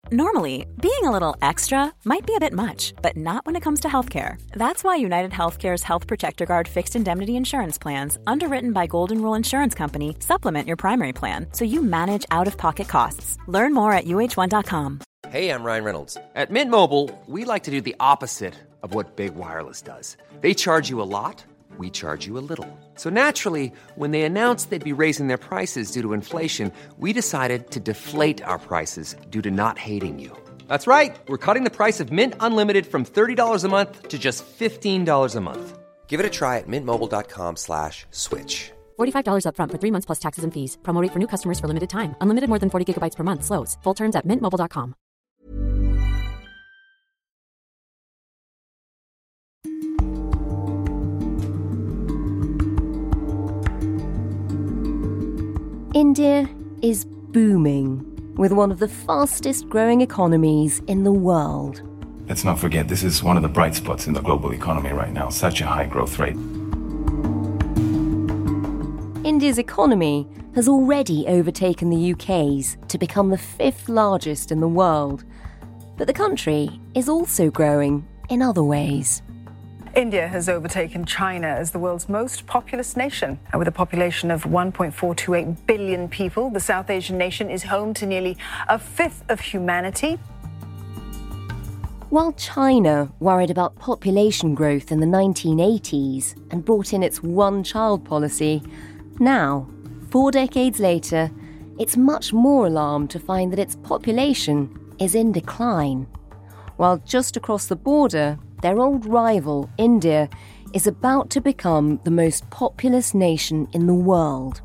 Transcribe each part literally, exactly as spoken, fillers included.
Normally, being a little extra might be a bit much, but not when it comes to healthcare. That's why United Healthcare's Health Protector Guard fixed indemnity insurance plans, underwritten by Golden Rule Insurance Company, supplement your primary plan so you manage out-of-pocket costs. Learn more at U H one dot com. Hey, I'm Ryan Reynolds. At Mint Mobile, we like to do the opposite of what Big Wireless does. They charge you a lot, we charge you a little. So naturally, when they announced they'd be raising their prices due to inflation, we decided to deflate our prices due to not hating you. That's right. We're cutting the price of Mint Unlimited from thirty dollars a month to just fifteen dollars a month. Give it a try at mintmobile.com slash switch. forty-five dollars up front for three months plus taxes and fees. Promo rate for new customers for limited time. Unlimited more than forty gigabytes per month. Slows full terms at mint mobile dot com. India is booming, with one of the fastest growing economies in the world. Let's not forget, this is one of the bright spots in the global economy right now, such a high growth rate. India's economy has already overtaken the U K's to become the fifth largest in the world. But the country is also growing in other ways. India has overtaken China as the world's most populous nation. With a population of one point four two eight billion people, the South Asian nation is home to nearly a fifth of humanity. While China worried about population growth in the nineteen eighties and brought in its one-child policy, now, four decades later, it's much more alarmed to find that its population is in decline. While just across the border, their old rival, India, is about to become the most populous nation in the world.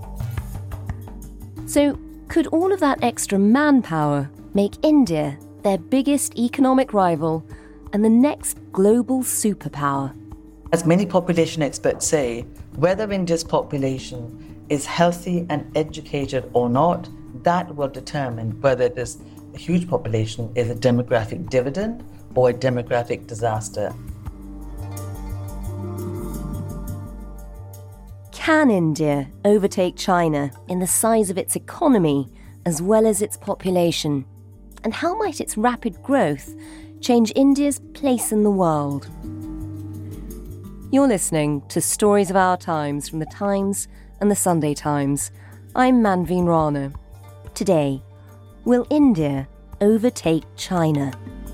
So, could all of that extra manpower make India their biggest economic rival and the next global superpower? As many population experts say, whether India's population is healthy and educated or not, that will determine whether this huge population is a demographic dividend or a demographic disaster. Can India overtake China in the size of its economy as well as its population? And how might its rapid growth change India's place in the world? You're listening to Stories of Our Times from The Times and The Sunday Times. I'm Manveen Rana. Today, will India overtake China?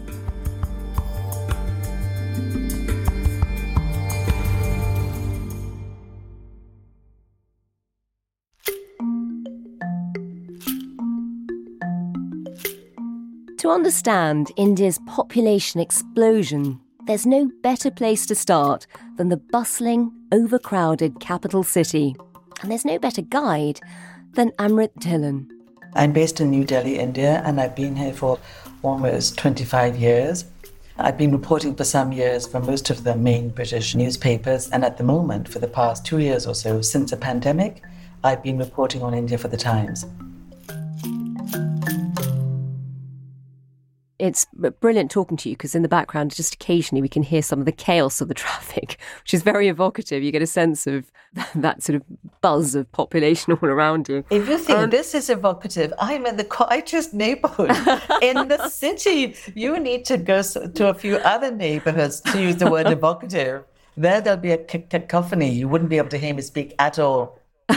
To understand India's population explosion, there's no better place to start than the bustling, overcrowded capital city. And there's no better guide than Amrit Dhillon. I'm based in New Delhi, India, and I've been here for almost twenty-five years. I've been reporting for some years for most of the main British newspapers, and at the moment, for the past two years or so, since the pandemic, I've been reporting on India for The Times. It's brilliant talking to you because in the background, just occasionally we can hear some of the chaos of the traffic, which is very evocative. You get a sense of that sort of buzz of population all around you. If you think um, this is evocative, I'm in the quietest neighborhood in the city. You need to go to a few other neighborhoods to use the word evocative. There, there'll be a cacophony. You wouldn't be able to hear me speak at all.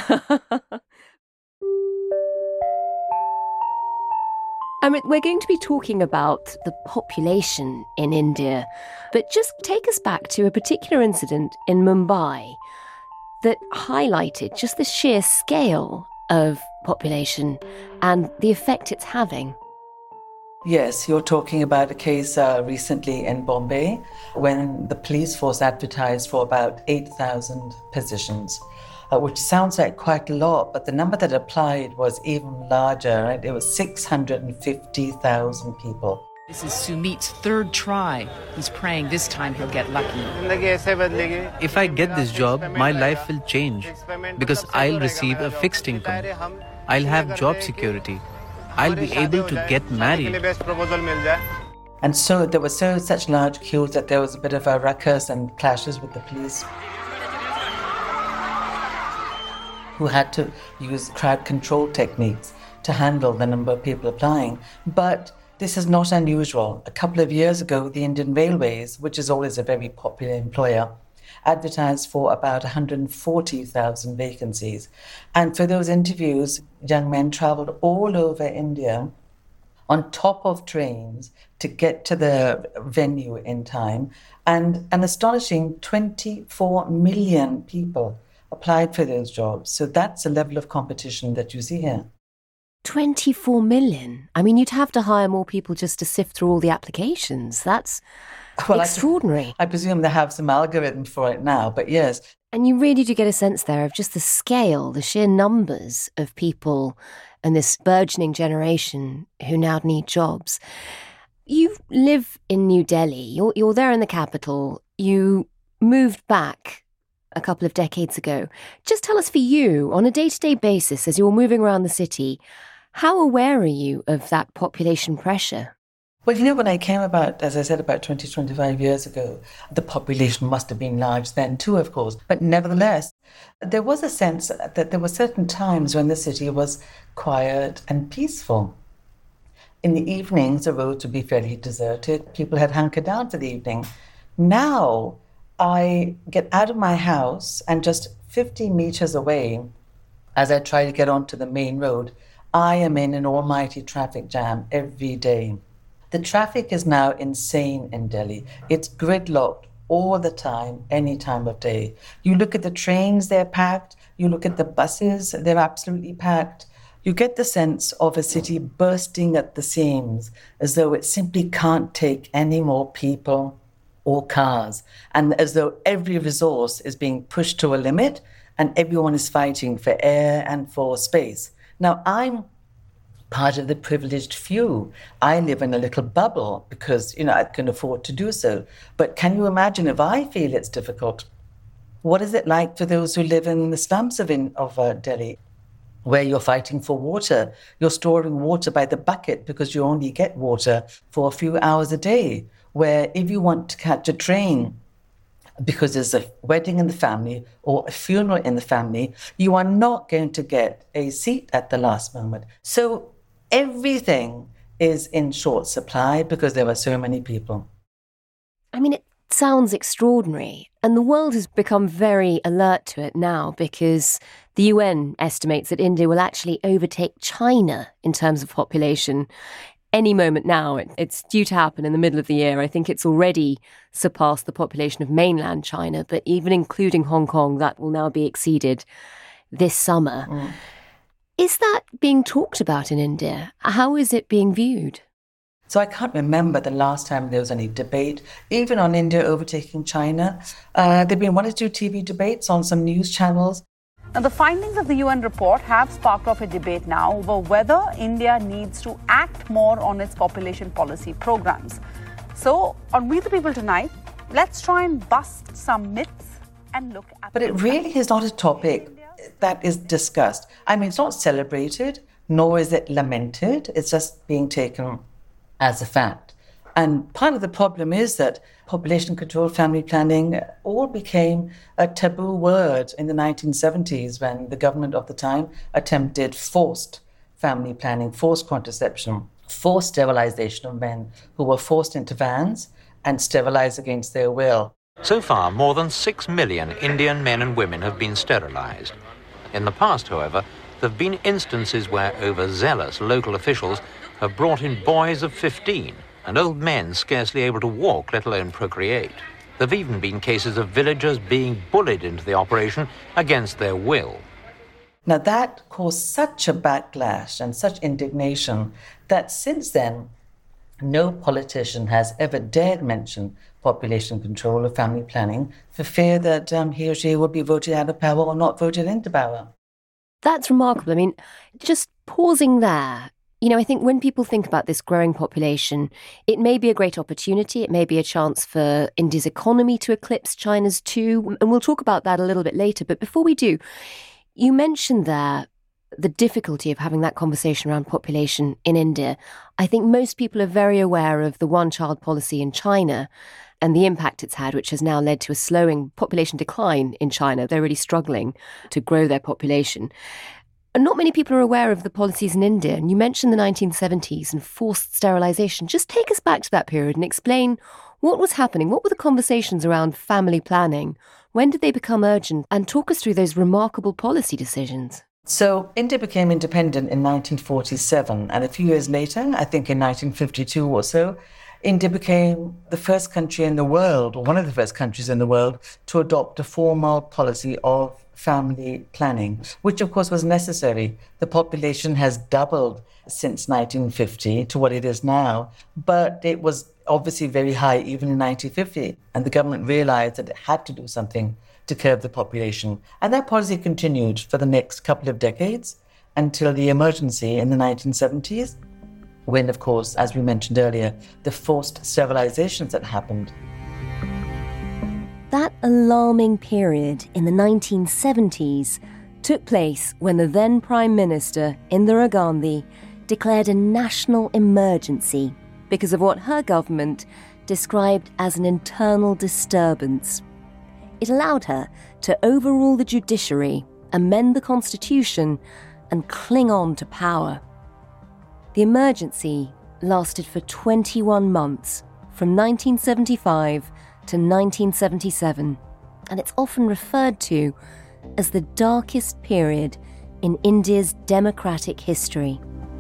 I mean, we're going to be talking about the population in India, but just take us back to a particular incident in Mumbai that highlighted just the sheer scale of population and the effect it's having. Yes, you're talking about a case uh, recently in Bombay when the police force advertised for about eight thousand positions. Uh, which sounds like quite a lot, but the number that applied was even larger, right? It was six hundred fifty thousand people. This is Sumit's third try. He's praying this time he'll get lucky. If I get this job, my life will change because I'll receive a fixed income. I'll have job security. I'll be able to get married. And so there were so such large queues that there was a bit of a ruckus and clashes with the police, who had to use crowd control techniques to handle the number of people applying. But This is not unusual. A couple of years ago, the Indian Railways, which is always a very popular employer, advertised for about one hundred forty thousand vacancies. And for those interviews, young men travelled all over India on top of trains to get to the venue in time. And an astonishing twenty-four million people applied for those jobs. So that's the level of competition that you see here. twenty-four million? I mean, you'd have to hire more people just to sift through all the applications. That's well, extraordinary. I, I presume they have some algorithm for it now, but yes. And you really do get a sense there of just the scale, the sheer numbers of people and this burgeoning generation who now need jobs. You live in New Delhi. You're, you're there in the capital. You moved back a couple of decades ago. Just tell us, for you, on a day-to-day basis, as you're moving around the city, how aware are you of that population pressure? Well, you know, when I came about, as I said, about twenty, twenty-five years ago, the population must have been large then too, of course. But nevertheless, there was a sense that there were certain times when the city was quiet and peaceful. In the evenings, the roads would be fairly deserted. People had hunkered down for the evening. Now, I get out of my house and just fifty meters away, as I try to get onto the main road, I am in an almighty traffic jam every day. The traffic is now insane in Delhi. It's gridlocked all the time, any time of day. You look at the trains, they're packed. You look at the buses, they're absolutely packed. You get the sense of a city bursting at the seams, as though it simply can't take any more people or cars, and as though every resource is being pushed to a limit and everyone is fighting for air and for space. Now, I'm part of the privileged few. I live in a little bubble because, you know, I can afford to do so. But can you imagine if I feel it's difficult? What is it like for those who live in the slums of, in, of uh, Delhi, where you're fighting for water? You're storing water by the bucket because you only get water for a few hours a day, where if you want to catch a train because there's a wedding in the family or a funeral in the family, you are not going to get a seat at the last moment. So everything is in short supply because there are so many people. I mean, it sounds extraordinary, and the world has become very alert to it now because the U N estimates that India will actually overtake China in terms of population any moment now. It's due to happen in the middle of the year. I think it's already surpassed the population of mainland China, but even including Hong Kong, that will now be exceeded this summer. Mm. Is that being talked about in India? How is it being viewed? So I can't remember the last time there was any debate, even on India overtaking China. Uh, there have been one or two T V debates on some news channels. Now, the findings of the U N report have sparked off a debate now over whether India needs to act more on its population policy programs. So, on We the People tonight, let's try and bust some myths and look at... But it really is not a topic that is discussed. I mean, it's not celebrated, nor is it lamented. It's just being taken as a fact. And part of the problem is that population control, family planning, all became a taboo word in the nineteen seventies when the government of the time attempted forced family planning, forced contraception, forced sterilization of men who were forced into vans and sterilized against their will. So far, more than six million Indian men and women have been sterilized. In the past, however, there have been instances where overzealous local officials have brought in boys of fifteen and old men scarcely able to walk, let alone procreate. There have even been cases of villagers being bullied into the operation against their will. Now that caused such a backlash and such indignation that since then, no politician has ever dared mention population control or family planning for fear that um, he or she would be voted out of power or not voted into power. That's remarkable. I mean, just pausing there, you know, I think when people think about this growing population, it may be a great opportunity. It may be a chance for India's economy to eclipse China's too. And we'll talk about that a little bit later. But before we do, you mentioned there the difficulty of having that conversation around population in India. I think most people are very aware of the one-child policy in China and the impact it's had, which has now led to a slowing population decline in China. They're really struggling to grow their population. And not many people are aware of the policies in India. And you mentioned the nineteen seventies and forced sterilisation. Just take us back to that period and explain what was happening. What were the conversations around family planning? When did they become urgent? And talk us through those remarkable policy decisions. So India became independent in nineteen forty-seven, and a few years later, I think in nineteen fifty-two or so, India became the first country in the world, or one of the first countries in the world, to adopt a formal policy of family planning, which of course was necessary. The population has doubled since nineteen fifty to what it is now, but it was obviously very high even in nineteen fifty, and the government realized that it had to do something to curb the population. And that policy continued for the next couple of decades until the emergency in the nineteen seventies, when, of course, as we mentioned earlier, the forced sterilizations that happened. That alarming period in the nineteen seventies took place when the then Prime Minister, Indira Gandhi, declared a national emergency because of what her government described as an internal disturbance. It allowed her to overrule the judiciary, amend the constitution, and cling on to power. The emergency lasted for twenty-one months, from nineteen seventy-five to nineteen seventy-seven, and it's often referred to as the darkest period in India's democratic history.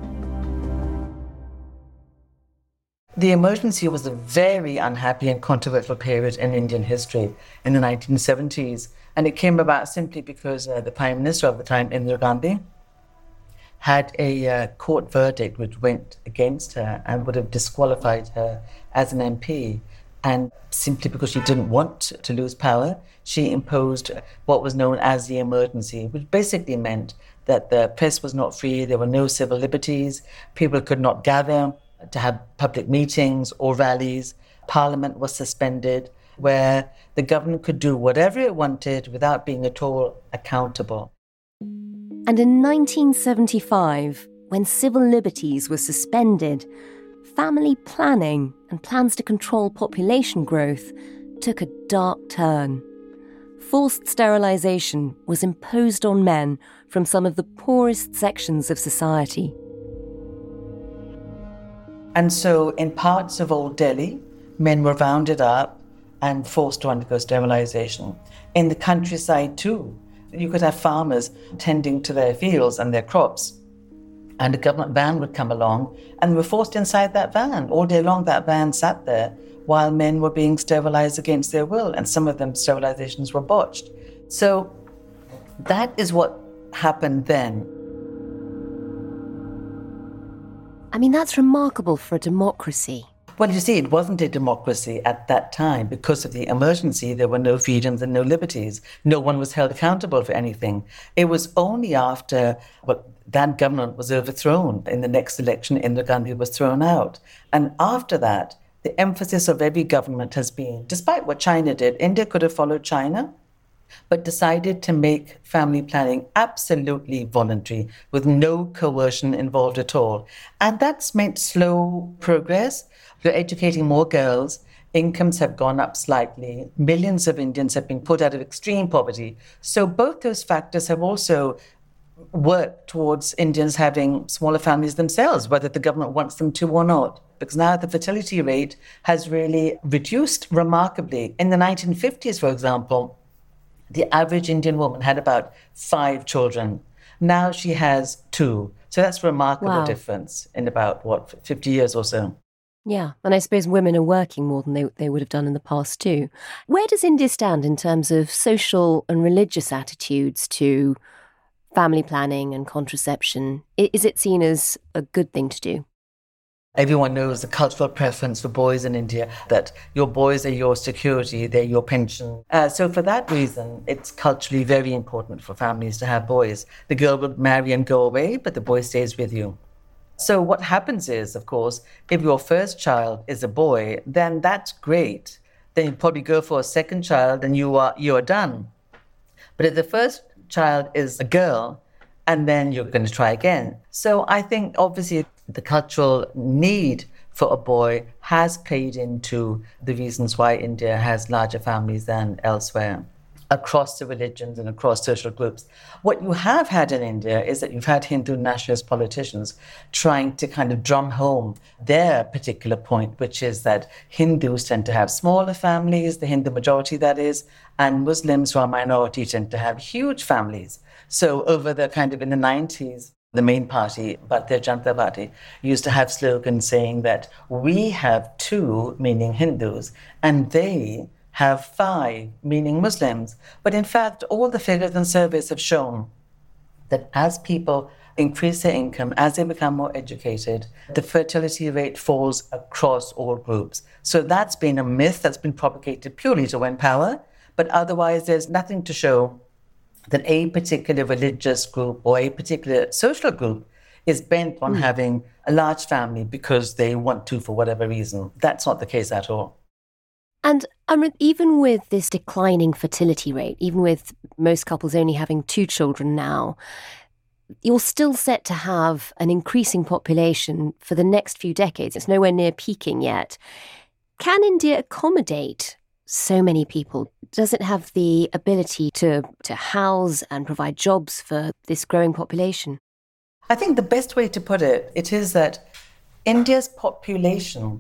The emergency was a very unhappy and controversial period in Indian history in the nineteen seventies, and it came about simply because uh, the Prime Minister of the time, Indira Gandhi, had a uh, court verdict which went against her and would have disqualified her as an M P. And simply because she didn't want to lose power, she imposed what was known as the emergency, which basically meant that the press was not free, there were no civil liberties, people could not gather to have public meetings or rallies. Parliament was suspended, where the government could do whatever it wanted without being at all accountable. And in nineteen seventy-five, when civil liberties were suspended, family planning and plans to control population growth took a dark turn. Forced sterilisation was imposed on men from some of the poorest sections of society. And so in parts of Old Delhi, men were rounded up and forced to undergo sterilisation. In the countryside too, you could have farmers tending to their fields and their crops, and a government van would come along and they were forced inside that van. All day long that van sat there while men were being sterilised against their will, and some of them sterilizations were botched. So that is what happened then. I mean, that's remarkable for a democracy. Well, you see, it wasn't a democracy at that time. Because of the emergency, there were no freedoms and no liberties. No one was held accountable for anything. It was only after well, that government was overthrown in the next election, Indira Gandhi was thrown out. And after that, the emphasis of every government has been, despite what China did, India could have followed China, but decided to make family planning absolutely voluntary, with no coercion involved at all. And that's meant slow progress. You're educating more girls, incomes have gone up slightly, millions of Indians have been put out of extreme poverty. So both those factors have also worked towards Indians having smaller families themselves, whether the government wants them to or not. Because now the fertility rate has really reduced remarkably. In the nineteen fifties, for example, the average Indian woman had about five children. Now she has two. So that's a remarkable Wow. difference in about, what, fifty years or so. Yeah, and I suppose women are working more than they, they would have done in the past too. Where does India stand in terms of social and religious attitudes to family planning and contraception? I- Is it seen as a good thing to do? Everyone knows the cultural preference for boys in India, that your boys are your security, they're your pension. Uh, so for that reason, it's culturally very important for families to have boys. The girl will marry and go away, but the boy stays with you. So what happens is, of course, if your first child is a boy, then that's great. Then you probably go for a second child and you are you are done. But if the first child is a girl, and then you're going to try again. So I think, obviously, the cultural need for a boy has played into the reasons why India has larger families than elsewhere. across the religions and across social groups. What you have had in India is that you've had Hindu nationalist politicians trying to kind of drum home their particular point, which is that Hindus tend to have smaller families, the Hindu majority that is, and Muslims who are minority tend to have huge families. So over the kind of in the nineties, the main party, Bharatiya Janata Party, used to have slogans saying that we have two, meaning Hindus, and they have five, meaning Muslims. But in fact, all the figures and surveys have shown that as people increase their income, as they become more educated, the fertility rate falls across all groups. So that's been a myth that's been propagated purely to win power, but otherwise there's nothing to show that a particular religious group or a particular social group is bent on mm. having a large family because they want to for whatever reason. That's not the case at all. And um, even with this declining fertility rate, even with most couples only having two children now, you're still set to have an increasing population for the next few decades. It's nowhere near peaking yet. Can India accommodate so many people? Does it have the ability to, to house and provide jobs for this growing population? I think the best way to put it, it is that India's population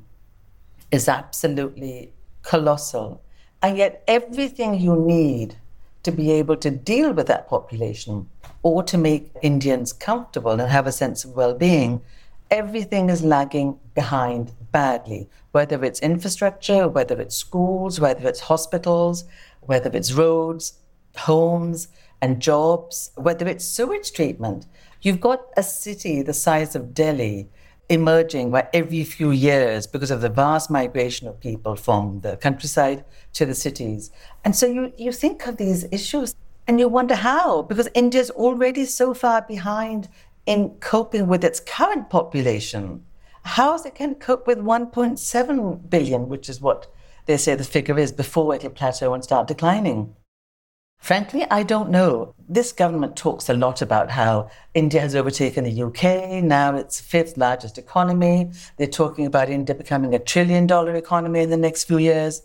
is absolutely colossal. And yet everything you need to be able to deal with that population or to make Indians comfortable and have a sense of well-being, everything is lagging behind badly, whether it's infrastructure, whether it's schools, whether it's hospitals, whether it's roads, homes and jobs, whether it's sewage treatment. You've got a city the size of Delhi emerging where every few years, because of the vast migration of people from the countryside to the cities. And so you, you think of these issues and you wonder how, because India's already so far behind in coping with its current population. How is it going to cope with one point seven billion, which is what they say the figure is, before it'll plateau and start declining? Frankly, I don't know. This government talks a lot about how India has overtaken the U K. Now it's fifth largest economy. They're talking about India becoming a trillion dollar economy in the next few years.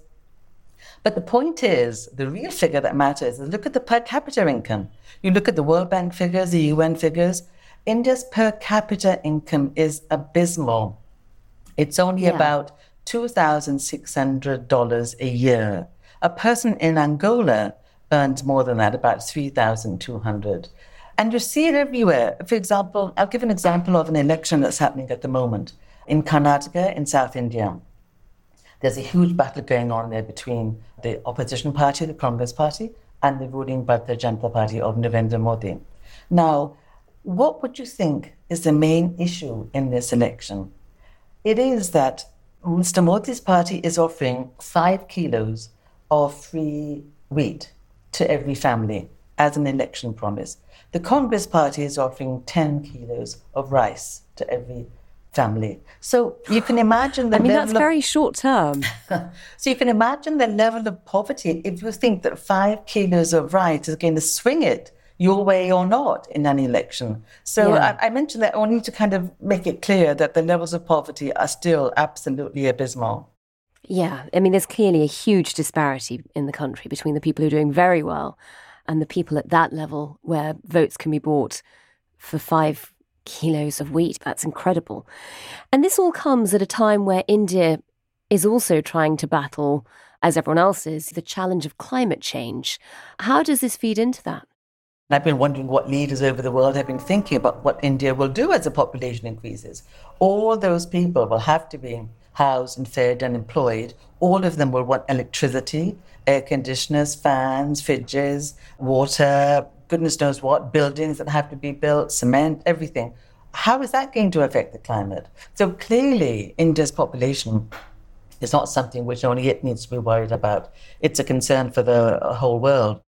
But the point is, the real figure that matters is look at the per capita income. You look at the World Bank figures, the U N figures. India's per capita income is abysmal. It's only yeah. about two thousand six hundred dollars a year. A person in Angola earns more than that, about three thousand two hundred dollars. And you see it everywhere. For example, I'll give an example of an election that's happening at the moment. In Karnataka, in South India, there's a huge battle going on there between the opposition party, the Congress party, and the ruling Bharatiya Janata Party of Narendra Modi. Now, what would you think is the main issue in this election? It is that Mister Modi's party is offering five kilos of free wheat to every family as an election promise. The Congress party is offering ten kilos of rice to every family. So you can imagine the I mean, level that's very of... short term. So you can imagine the level of poverty if you think that five kilos of rice is going to swing it your way or not in an election. So yeah. I, I mentioned that only to kind of make it clear that the levels of poverty are still absolutely abysmal. Yeah, I mean, there's clearly a huge disparity in the country between the people who are doing very well and the people at that level where votes can be bought for five kilos of wheat. That's incredible. And this all comes at a time where India is also trying to battle, as everyone else is, the challenge of climate change. How does this feed into that? I've been wondering what leaders over the world have been thinking about what India will do as the population increases. All those people will have to be housed and fed and employed. All of them will want electricity, air conditioners, fans, fridges, water, goodness knows what, buildings that have to be built, cement, everything. How is that going to affect the climate? So clearly, India's population is not something which only it needs to be worried about. It's a concern for the whole world.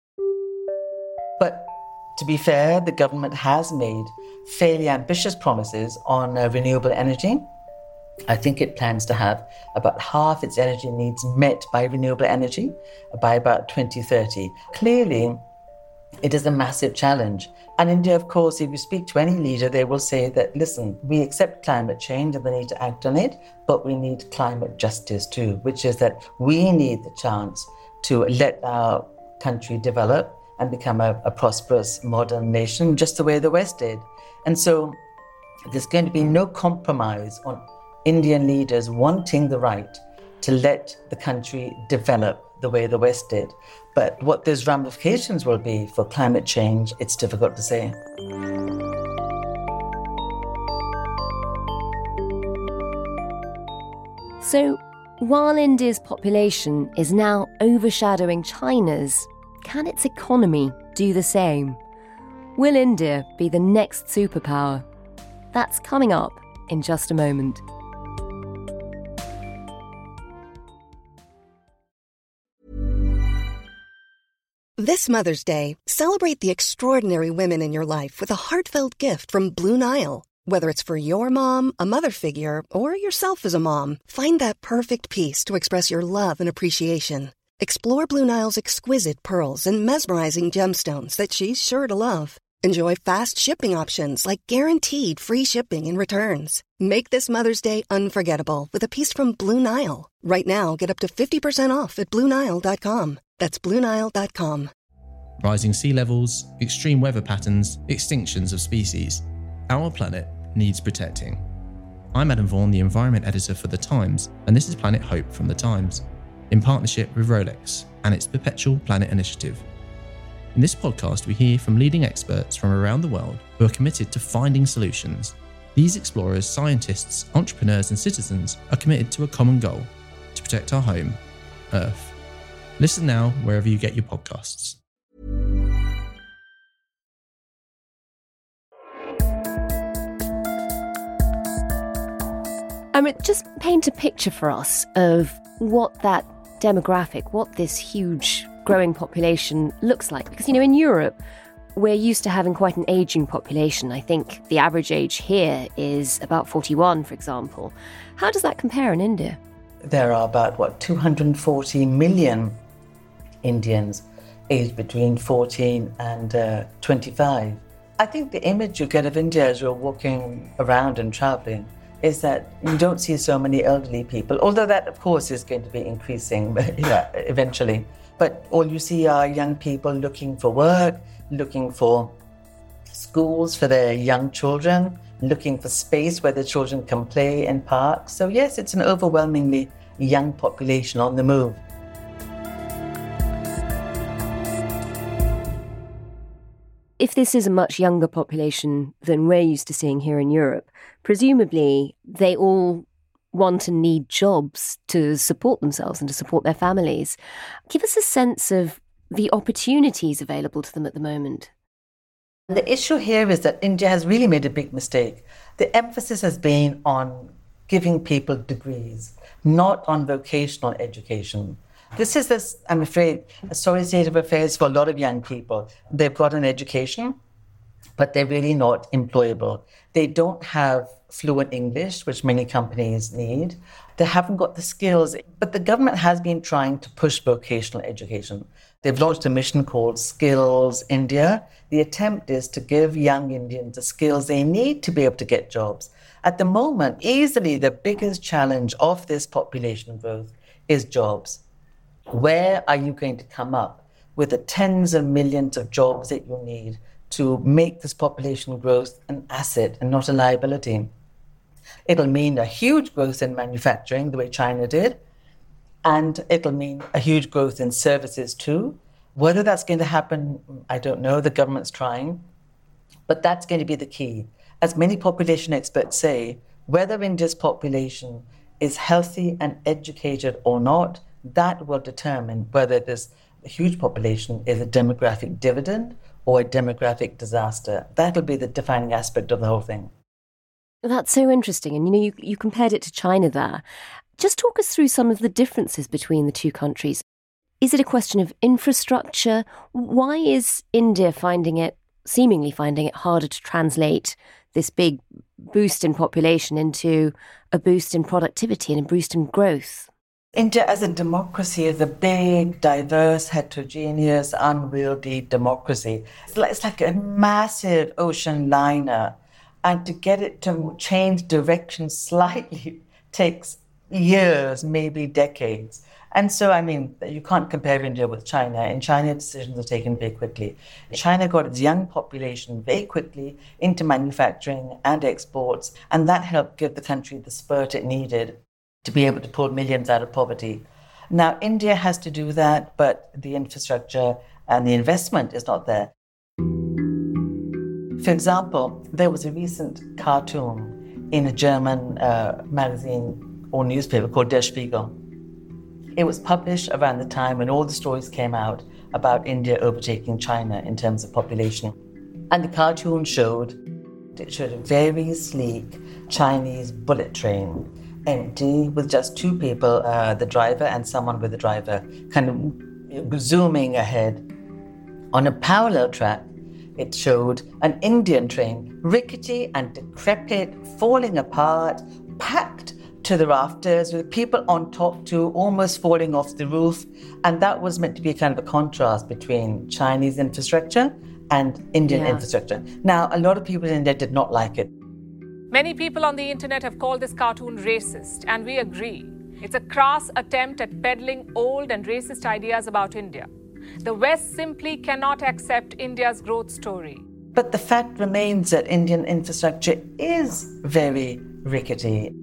But to be fair, the government has made fairly ambitious promises on uh, renewable energy. I think it plans to have about half its energy needs met by renewable energy by about twenty thirty. Clearly, it is a massive challenge. And India, of course, if you speak to any leader, they will say that, listen, we accept climate change and the need to act on it, but we need climate justice too, which is that we need the chance to let our country develop and become a, a prosperous modern nation, just the way the West did. And so there's going to be no compromise on Indian leaders wanting the right to let the country develop the way the West did. But what those ramifications will be for climate change, it's difficult to say. So, while India's population is now overshadowing China's, can its economy do the same? Will India be the next superpower? That's coming up in just a moment. This Mother's Day, celebrate the extraordinary women in your life with a heartfelt gift from Blue Nile. Whether it's for your mom, a mother figure, or yourself as a mom, find that perfect piece to express your love and appreciation. Explore Blue Nile's exquisite pearls and mesmerizing gemstones that she's sure to love. Enjoy fast shipping options like guaranteed free shipping and returns. Make this Mother's Day unforgettable with a piece from Blue Nile. Right now, get up to fifty percent off at Blue Nile dot com. That's Blue Nile dot com. Rising sea levels, extreme weather patterns, extinctions of species. Our planet needs protecting. I'm Adam Vaughan, the Environment Editor for The Times, and this is Planet Hope from The Times, in partnership with Rolex and its Perpetual Planet Initiative. In this podcast, we hear from leading experts from around the world who are committed to finding solutions. These explorers, scientists, entrepreneurs, and citizens are committed to a common goal: to protect our home, Earth. Listen now wherever you get your podcasts. I mean, just paint a picture for us of what that demographic, what this huge growing population looks like. Because, you know, in Europe, we're used to having quite an ageing population. I think the average age here is about forty-one, for example. How does that compare in India? There are about, what, two hundred forty million Indians aged between fourteen and uh, twenty-five. I think the image you get of India as you're walking around and traveling is that you don't see so many elderly people, although that, of course, is going to be increasing yeah, eventually. But all you see are young people looking for work, looking for schools for their young children, looking for space where the children can play in parks. So yes, it's an overwhelmingly young population on the move. If this is a much younger population than we're used to seeing here in Europe, presumably they all want and need jobs to support themselves and to support their families. Give us a sense of the opportunities available to them at the moment. The issue here is that India has really made a big mistake. The emphasis has been on giving people degrees, not on vocational education. This is, this, I'm afraid, a sorry state of affairs for a lot of young people. They've got an education, but they're really not employable. They don't have fluent English, which many companies need. They haven't got the skills. But the government has been trying to push vocational education. They've launched a mission called Skills India. The attempt is to give young Indians the skills they need to be able to get jobs. At the moment, easily the biggest challenge of this population growth is jobs. Where are you going to come up with the tens of millions of jobs that you need to make this population growth an asset and not a liability? It'll mean a huge growth in manufacturing, the way China did, and it'll mean a huge growth in services too. Whether that's going to happen, I don't know. The government's trying. But that's going to be the key. As many population experts say, whether India's population is healthy and educated or not, that will determine whether this huge population is a demographic dividend or a demographic disaster. That will be the defining aspect of the whole thing. That's so interesting. And, you know, you, you compared it to China there. Just talk us through some of the differences between the two countries. Is it a question of infrastructure? Why is India finding it, seemingly finding it harder to translate this big boost in population into a boost in productivity and a boost in growth? India as a democracy is a big, diverse, heterogeneous, unwieldy democracy. It's like, it's like a massive ocean liner. And to get it to change direction slightly takes years, maybe decades. And so, I mean, you can't compare India with China. In China, decisions are taken very quickly. China got its young population very quickly into manufacturing and exports, and that helped give the country the spurt it needed to be able to pull millions out of poverty. Now, India has to do that, but the infrastructure and the investment is not there. For example, there was a recent cartoon in a German uh, magazine or newspaper called Der Spiegel. It was published around the time when all the stories came out about India overtaking China in terms of population. And the cartoon showed, it showed a very sleek Chinese bullet train, empty, with just two people, uh, the driver and someone with the driver, kind of zooming ahead. On a parallel track, it showed an Indian train, rickety and decrepit, falling apart, packed to the rafters, with people on top too, almost falling off the roof. And that was meant to be kind of a contrast between Chinese infrastructure and Indian yeah. infrastructure. Now, a lot of people in India did not like it. Many people on the internet have called this cartoon racist, and we agree. It's a crass attempt at peddling old and racist ideas about India. The West simply cannot accept India's growth story. But the fact remains that Indian infrastructure is very rickety.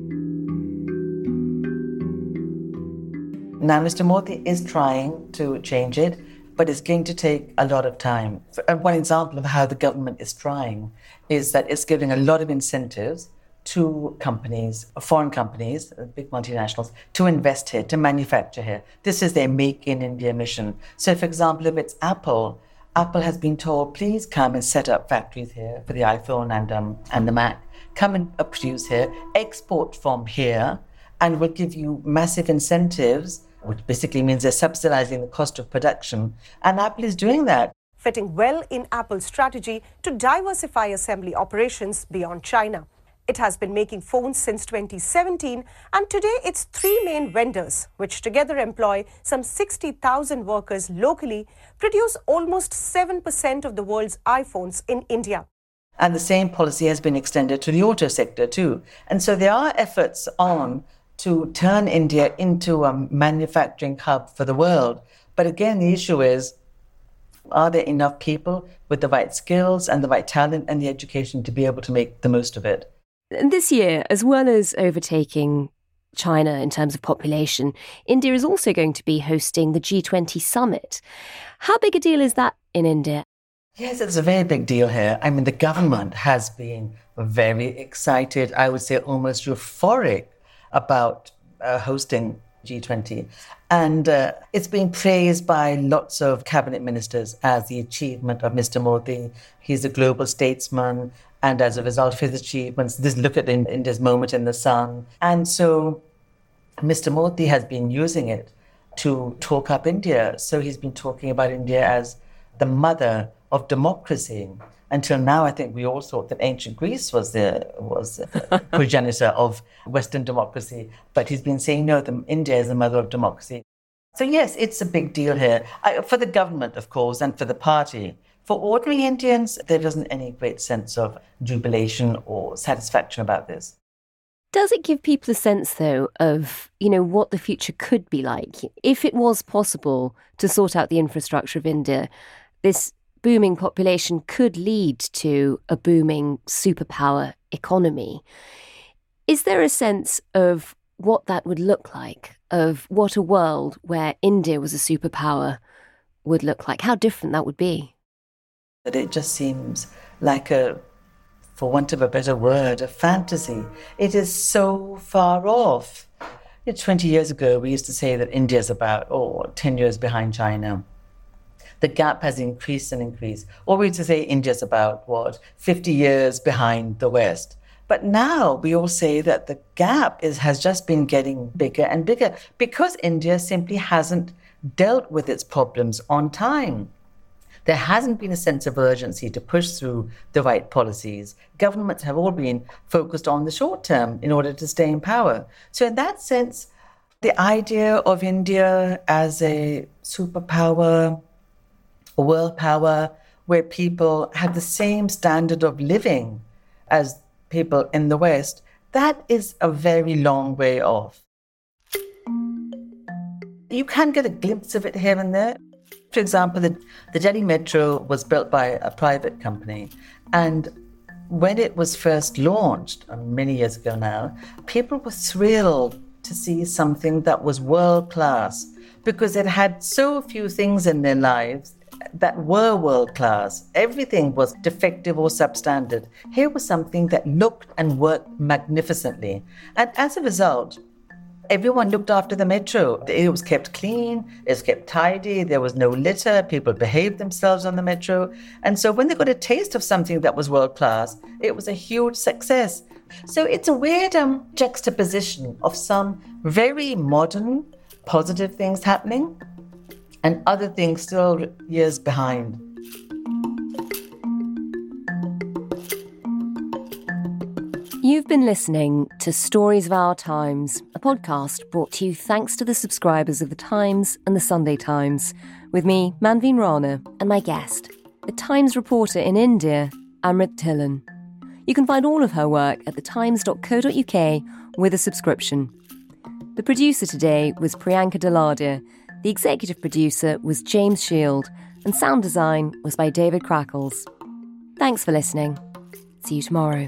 Now, Mister Modi is trying to change it, but it's going to take a lot of time. One example of how the government is trying is that it's giving a lot of incentives to companies, foreign companies, big multinationals, to invest here, to manufacture here. This is their Make in India mission. So, for example, if it's Apple, Apple has been told, please come and set up factories here for the iPhone and, um, and the Mac. Come and uh, produce here, export from here, and we'll give you massive incentives, which basically means they're subsidizing the cost of production. And Apple is doing that. Fitting well in Apple's strategy to diversify assembly operations beyond China. It has been making phones since twenty seventeen, and today its three main vendors, which together employ some sixty thousand workers locally, produce almost seven percent of the world's iPhones in India. And the same policy has been extended to the auto sector too. And so there are efforts on to turn India into a manufacturing hub for the world. But again, the issue is, are there enough people with the right skills and the right talent and the education to be able to make the most of it? And this year, as well as overtaking China in terms of population, India is also going to be hosting the G twenty summit. How big a deal is that in India? Yes, it's a very big deal here. I mean, the government has been very excited, I would say almost euphoric, about uh, hosting G twenty. And uh, it's been praised by lots of cabinet ministers as the achievement of Mister Modi. He's a global statesman, and as a result of his achievements, this look at India's moment in the sun. And so Mister Modi has been using it to talk up India. So he's been talking about India as the mother of democracy. Until now, I think we all thought that ancient Greece was the was the progenitor of Western democracy. But he's been saying, no, the, India is the mother of democracy. So yes, it's a big deal here. I, for the government, of course, and for the party. For ordinary Indians, there isn't any great sense of jubilation or satisfaction about this. Does it give people a sense, though, of, you know, what the future could be like? If it was possible to sort out the infrastructure of India, this booming population could lead to a booming superpower economy. Is there a sense of what that would look like, of what a world where India was a superpower would look like? How different that would be? That it just seems like a, for want of a better word, a fantasy. It is so far off. You know, twenty years ago, we used to say that India's about, oh, ten years behind China. The gap has increased and increased. Or we used to say India's about, what, fifty years behind the West. But now we all say that the gap is, has just been getting bigger and bigger because India simply hasn't dealt with its problems on time. There hasn't been a sense of urgency to push through the right policies. Governments have all been focused on the short term in order to stay in power. So in that sense, the idea of India as a superpower, a world power, where people have the same standard of living as people in the West, that is a very long way off. you can get a glimpse of it here and there. For example, the, the Delhi Metro was built by a private company, and when it was first launched, many years ago now, people were thrilled to see something that was world-class because it had so few things in their lives that were world-class. Everything was defective or substandard. Here was something that looked and worked magnificently. And as a result, everyone looked after the metro. It was kept clean, it was kept tidy, there was no litter, people behaved themselves on the metro. And so when they got a taste of something that was world-class, it was a huge success. So it's a weird um, juxtaposition of some very modern, positive things happening and other things still years behind. You've been listening to Stories of Our Times, a podcast brought to you thanks to the subscribers of The Times and The Sunday Times, with me, Manveen Rana, and my guest, the Times reporter in India, Amrit Dhillon. You can find all of her work at the times dot co dot uk with a subscription. The producer today was Priyanka Deladia, the executive producer was James Shield, and sound design was by David Crackles. Thanks for listening. See you tomorrow.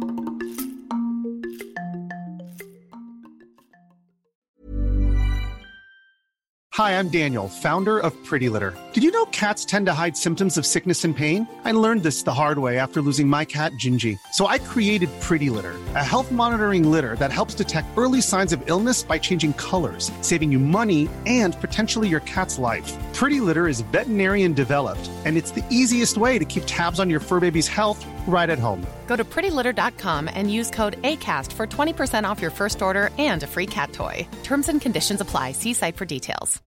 Hi, I'm Daniel, founder of Pretty Litter. Did you know cats tend to hide symptoms of sickness and pain? I learned this the hard way after losing my cat, Gingy. So I created Pretty Litter, a health monitoring litter that helps detect early signs of illness by changing colors, saving you money and potentially your cat's life. Pretty Litter is veterinarian developed, and it's the easiest way to keep tabs on your fur baby's health right at home. Go to pretty litter dot com and use code ACAST for twenty percent off your first order and a free cat toy. Terms and conditions apply. See site for details.